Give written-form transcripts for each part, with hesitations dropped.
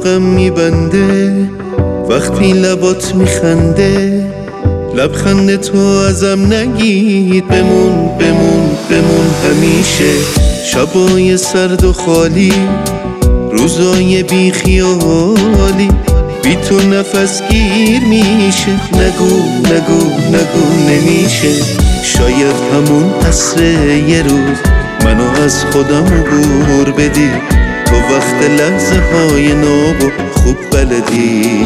روغم میبنده وقتی لبات میخنده، لبخند تو ازم نگید بمون بمون بمون همیشه. شبای سرد و خالی، روزای بی خیالی، بی تو نفس گیر میشه. نگو نگو نگو نمیشه. شاید همون عصر یه روز منو از خودم عبور بدی، تو وقت لحظه های نابو خوب بلدی.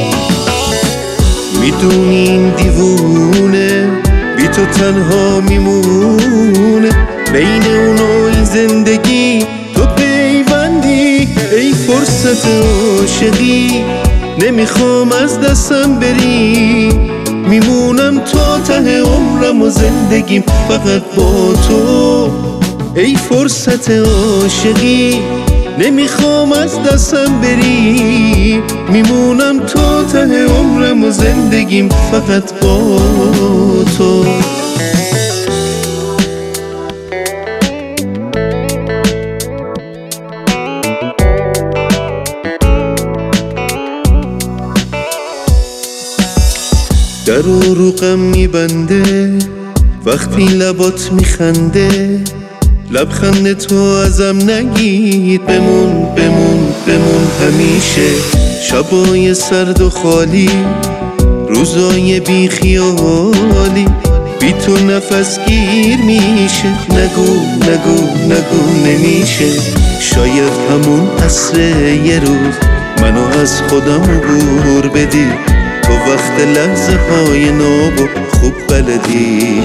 میدونی این دیوونه بی تو تنها میمونه، بین اونای زندگی تو پیوندی. ای فرصت عاشقی نمیخوام از دستم بری، میمونم تا ته عمرم و زندگیم فقط با تو. ای فرصت عاشقی نمیخوام از دستم بری، میمونم تا ته عمرم و زندگیم فقط با تو. در رو غم میبنده وقتی لبات میخنده، لبخند تو ازم نگید بمون بمون بمون همیشه. شبای سرد و خالی، روزای بی خیالی، بی تو نفس گیر میشه. نگو نگو نگو نمیشه. شاید همون عصر یه روز منو از خودم عبور بدی، تو وقت لحظه های نابو خوب بلدی.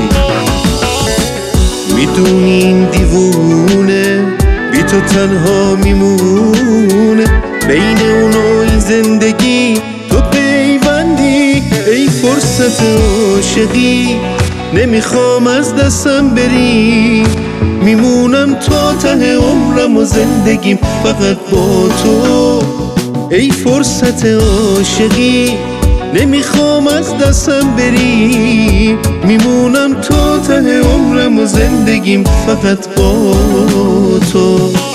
میدونی این دیوونه بی تو تنها میمونه، بین اونای زندگی تو پیوندی. ای فرصت عاشقی نمیخوام از دستم بری، میمونم تا ته عمرم و زندگیم فقط با تو. ای فرصت عاشقی نمیخوام از دستم بری، میمونم تا ته عمرم و زندگیم فقط با تو.